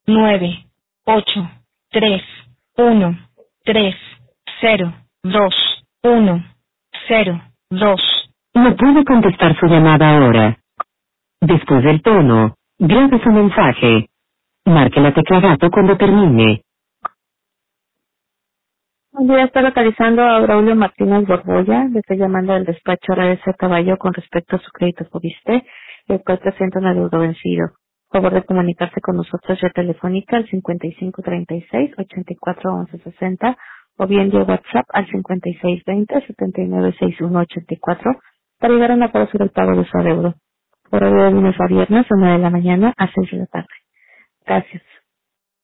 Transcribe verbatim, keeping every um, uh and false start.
nueve, ocho, tres, uno, tres, cero, dos, uno, cero, dos. No puede contestar su llamada ahora. Después del tono, grabe su mensaje. Marque la tecla gato cuando termine. Un día está localizando a Braulio Martínez Borbolla. Le estoy llamando del despacho A S Caballo con respecto a su crédito Fobiste, el cual presenta un adeudo vencido. Favor de comunicarse con nosotros ya telefónica al cincuenta y cinco treinta y seis, ochenta y cuatro once sesenta o bien vía WhatsApp al cincuenta y seis veinte, setenta y nueve sesenta y uno ochenta y cuatro para llegar a un acuerdo sobre el pago de su adeudo. Horario de lunes a viernes, de nueve de la mañana a seis de la tarde. Gracias.